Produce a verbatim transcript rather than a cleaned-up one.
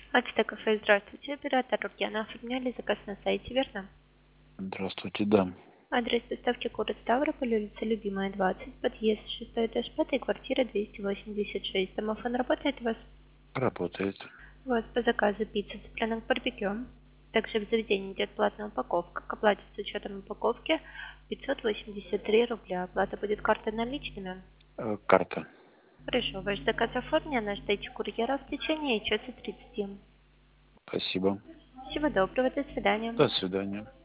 Ачта кафе, здравствуйте. Оператор Рукьяна. Оформляли заказ на сайте, верно? Здравствуйте, да. Адрес доставки город Ставрополь, улица Любимая, двадцать, подъезд, шестой этаж, пятая квартира, двести восемьдесят шесть. Домофон работает у вас? Работает. У вас по заказу пицца цыпленок барбекю. Также в заведении идет платная упаковка. К оплате с учетом упаковки пятьсот восемьдесят три рубля. Оплата будет картой наличными. Э, карта. Хорошо, ваш заказ оформлен, ждите курьера в течение часа тридцати. Спасибо. Всего доброго, до свидания. До свидания.